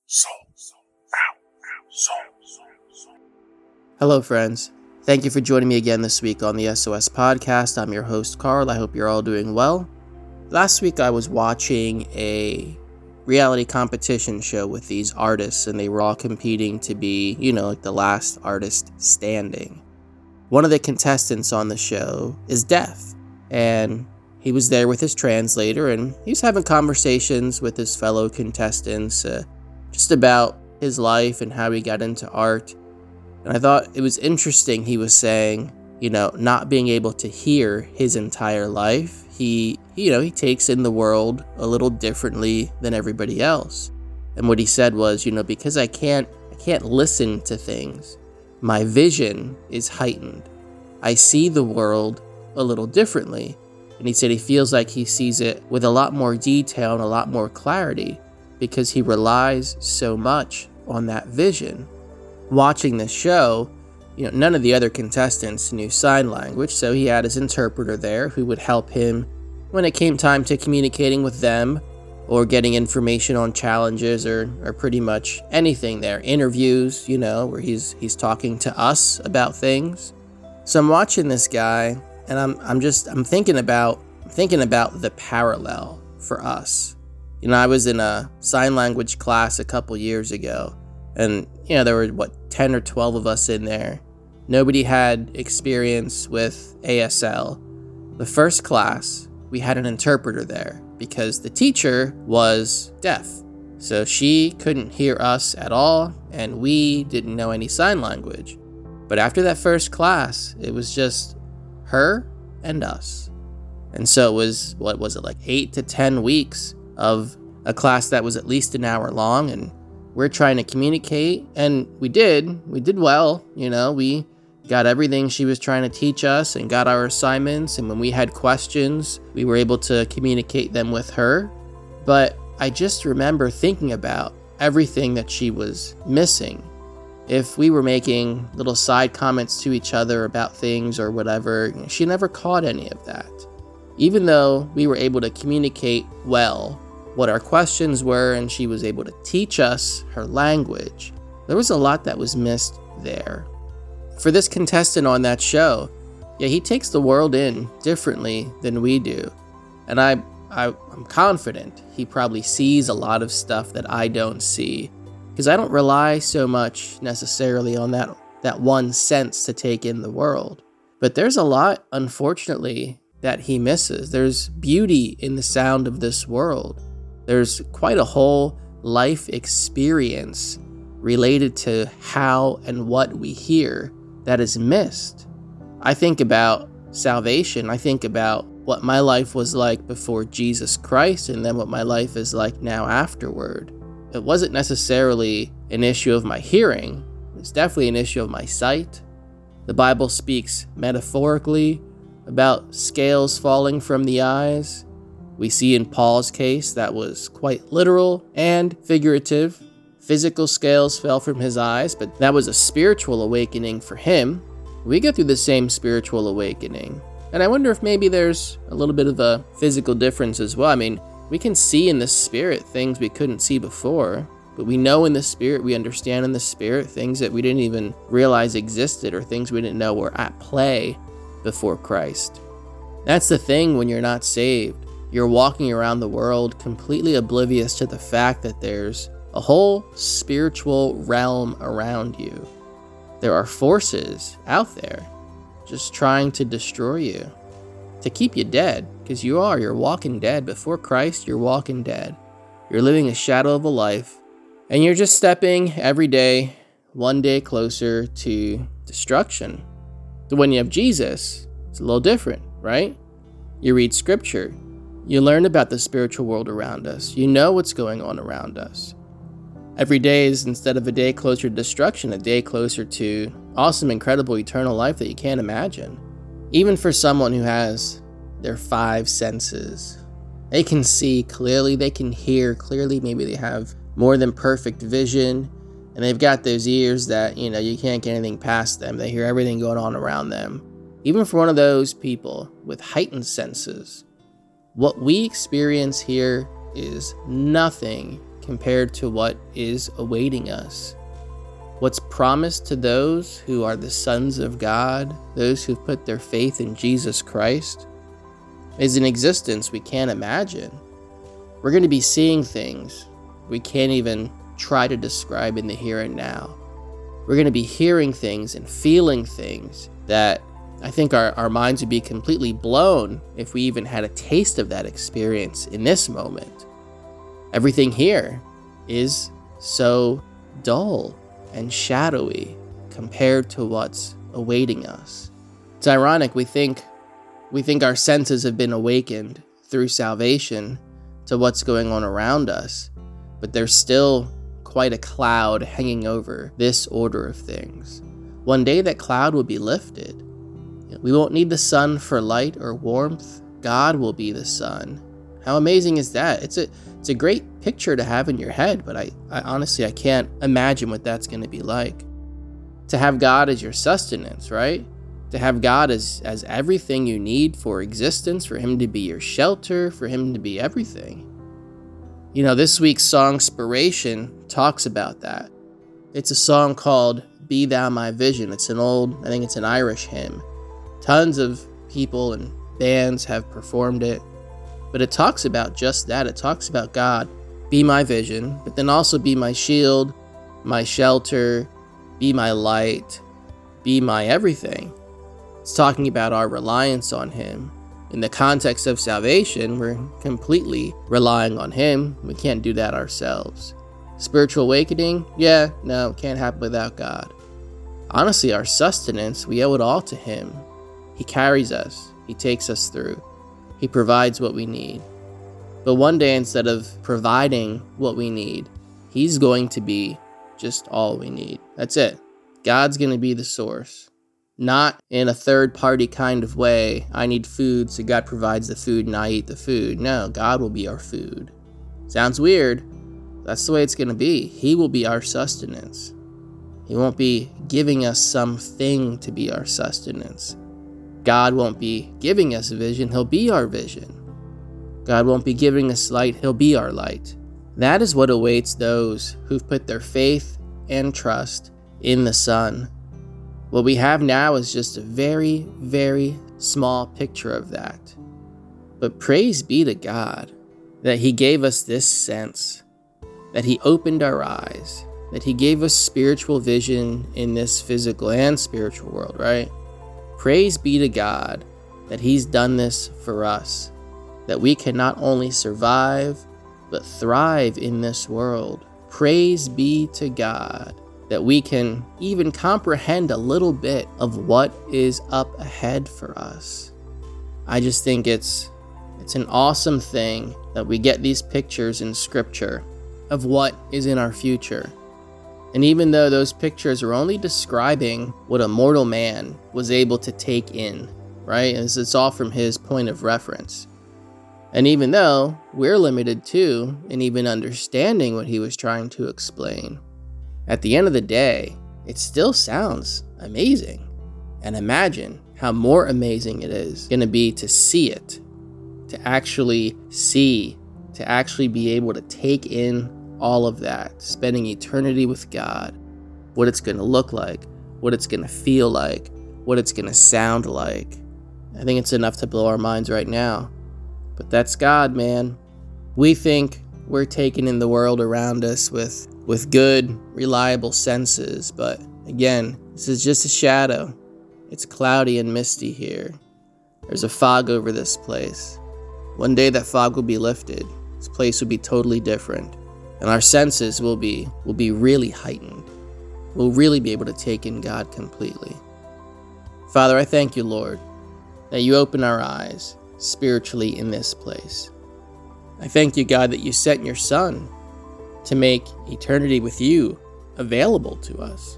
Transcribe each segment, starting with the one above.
Soul out. Soul. Hello, friends. Thank you for joining me again this week on the SOS Podcast. I'm your host, Carl. I hope you're all doing well. Last week, I was watching a reality competition show with these artists, and they were all competing to be, like the last artist standing. One of the contestants on the show is deaf, and he was there with his translator, and he was having conversations with his fellow contestants just about his life and how he got into art. And I thought it was interesting. He was saying, not being able to hear his entire life, he takes in the world a little differently than everybody else. And what he said was, because I can't listen to things, my vision is heightened. I see the world a little differently. And he said he feels like he sees it with a lot more detail and a lot more clarity because he relies so much on that vision. Watching this show, none of the other contestants knew sign language, so he had his interpreter there who would help him when it came time to communicating with them or getting information on challenges or pretty much anything there. Interviews, where he's talking to us about things. So I'm watching this guy and I'm thinking about the parallel for us. I was in a sign language class a couple years ago, and there were 10 or 12 of us in there. Nobody had experience with ASL. The first class, we had an interpreter there because the teacher was deaf. So she couldn't hear us at all, and we didn't know any sign language. But after that first class, it was just her and us. And so it was, 8 to 10 weeks of a class that was at least an hour long, and we're trying to communicate, and we did well. We got everything she was trying to teach us and got our assignments, and when we had questions, we were able to communicate them with her. But I just remember thinking about everything that she was missing. If we were making little side comments to each other about things or whatever, she never caught any of that. Even though we were able to communicate well what our questions were and she was able to teach us her language, there was a lot that was missed there. For this contestant on that show, he takes the world in differently than we do. And I'm confident he probably sees a lot of stuff that I don't see, because I don't rely so much necessarily on that one sense to take in the world. But there's a lot, unfortunately, that he misses. There's beauty in the sound of this world. There's quite a whole life experience related to how and what we hear that is missed. I think about salvation. I think about what my life was like before Jesus Christ and then what my life is like now afterward. It wasn't necessarily an issue of my hearing. It's definitely an issue of my sight. The Bible speaks metaphorically about scales falling from the eyes. We see in Paul's case that was quite literal and figurative. Physical scales fell from his eyes, but that was a spiritual awakening for him. We go through the same spiritual awakening. And I wonder if maybe there's a little bit of a physical difference as well. I mean, we can see in the spirit things we couldn't see before, but we know in the spirit, we understand in the spirit things that we didn't even realize existed or things we didn't know were at play before Christ. That's the thing when you're not saved. You're walking around the world completely oblivious to the fact that there's a whole spiritual realm around you. There are forces out there just trying to destroy you, to keep you dead, because you're walking dead. Before Christ, you're walking dead. You're living a shadow of a life, and you're just stepping every day, one day closer to destruction. But when you have Jesus, it's a little different, right? You read scripture. You learn about the spiritual world around us. You know what's going on around us. Every day is, instead of a day closer to destruction, a day closer to awesome, incredible, eternal life that you can't imagine. Even for someone who has their 5 senses, they can see clearly, they can hear clearly, maybe they have more than perfect vision, and they've got those ears that, you can't get anything past them. They hear everything going on around them. Even for one of those people with heightened senses, what we experience here is nothing compared to what is awaiting us. What's promised to those who are the sons of God, those who've put their faith in Jesus Christ, is an existence we can't imagine. We're going to be seeing things we can't even try to describe in the here and now. We're going to be hearing things and feeling things that I think our minds would be completely blown if we even had a taste of that experience in this moment. Everything here is so dull and shadowy compared to what's awaiting us. It's ironic, we think our senses have been awakened through salvation to what's going on around us, but there's still quite a cloud hanging over this order of things. One day that cloud will be lifted. We won't need the sun for light or warmth. God will be the sun. How amazing is that? It's a great picture to have in your head, but I honestly can't imagine what that's going to be like. To have God as your sustenance, right? To have God as everything you need for existence, for Him to be your shelter, for Him to be everything. You know, this week's songspiration talks about that. It's a song called Be Thou My Vision. It's I think it's an Irish hymn. Tons of people and bands have performed it. But it talks about just that. It talks about God, be my vision, but then also be my shield, my shelter, be my light, be my everything. It's talking about our reliance on Him. In the context of salvation, we're completely relying on Him. We can't do that ourselves. Spiritual awakening? Yeah, no, can't happen without God. Honestly, our sustenance, we owe it all to Him. He carries us. He takes us through. He provides what we need. But one day, instead of providing what we need, He's going to be just all we need. That's it. God's going to be the source. Not in a third-party kind of way. I need food, so God provides the food and I eat the food. No, God will be our food. Sounds weird. That's the way it's going to be. He will be our sustenance. He won't be giving us something to be our sustenance. God won't be giving us a vision. He'll be our vision. God won't be giving us light. He'll be our light. That is what awaits those who've put their faith and trust in the Son. What we have now is just a very, very small picture of that. But praise be to God that He gave us this sense, that He opened our eyes, that He gave us spiritual vision in this physical and spiritual world, right? Praise be to God that He's done this for us, that we can not only survive, but thrive in this world. Praise be to God that we can even comprehend a little bit of what is up ahead for us. I just think it's an awesome thing that we get these pictures in Scripture of what is in our future. And even though those pictures are only describing what a mortal man was able to take in, right? And it's all from his point of reference. And even though we're limited too in even understanding what he was trying to explain, at the end of the day, it still sounds amazing. And imagine how more amazing it is going to be to see it, to actually see, to actually be able to take in all of that, spending eternity with God, what it's going to look like, what it's going to feel like, what it's going to sound like. I think it's enough to blow our minds right now. But that's God, man. We think we're taking in the world around us with good, reliable senses, but again, this is just a shadow. It's cloudy and misty here. There's a fog over this place. One day that fog will be lifted. This place will be totally different. And our senses will be really heightened. We'll really be able to take in God completely. Father, I thank you, Lord, that you open our eyes spiritually in this place. I thank you, God, that you sent your Son to make eternity with you available to us.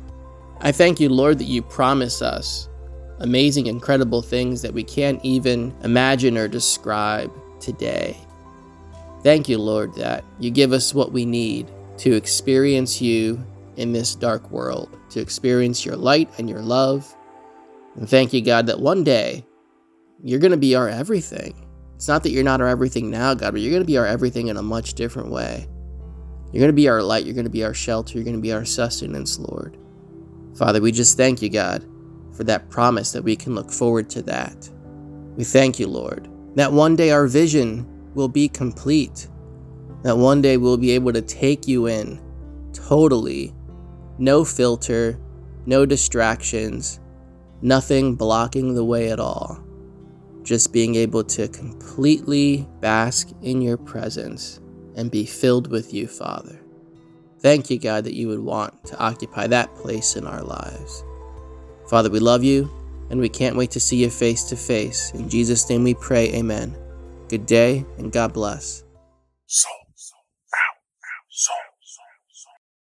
I thank you, Lord, that you promise us amazing, incredible things that we can't even imagine or describe today. Thank you, Lord, that you give us what we need to experience you in this dark world, to experience your light and your love. And thank you, God, that one day you're going to be our everything. It's not that you're not our everything now, God, but you're going to be our everything in a much different way. You're going to be our light. You're going to be our shelter. You're going to be our sustenance, Lord. Father, we just thank you, God, for that promise that we can look forward to that. We thank you, Lord, that one day our vision will be complete, that one day we'll be able to take you in totally, no filter, no distractions, nothing blocking the way at all. Just being able to completely bask in your presence and be filled with you, Father. Thank you, God, that you would want to occupy that place in our lives. Father, we love you, and we can't wait to see you face to face. In Jesus' name we pray, amen. Good day, and God bless. Soul.